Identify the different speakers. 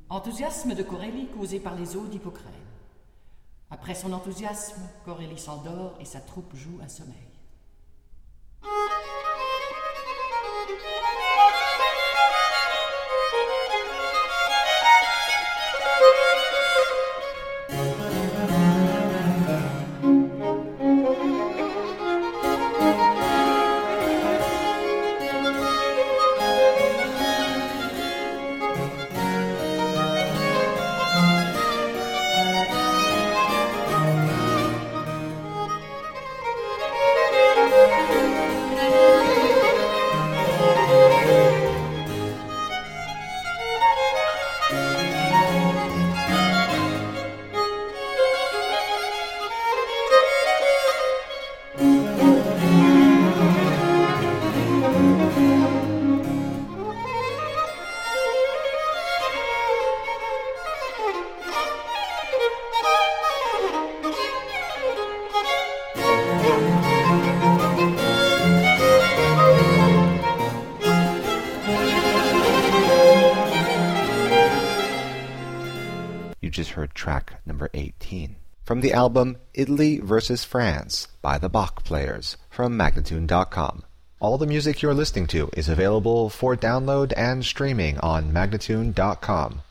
Speaker 1: Enthousiasme de Corélie causé par les eaux d'Hippocrène. Après son enthousiasme, Corélie s'endort et sa troupe joue un sommeil.
Speaker 2: You just heard track number 18 from the album Italy vs. France by the Bach Players from Magnatune.com. All the music you're listening to is available for download and streaming on Magnatune.com.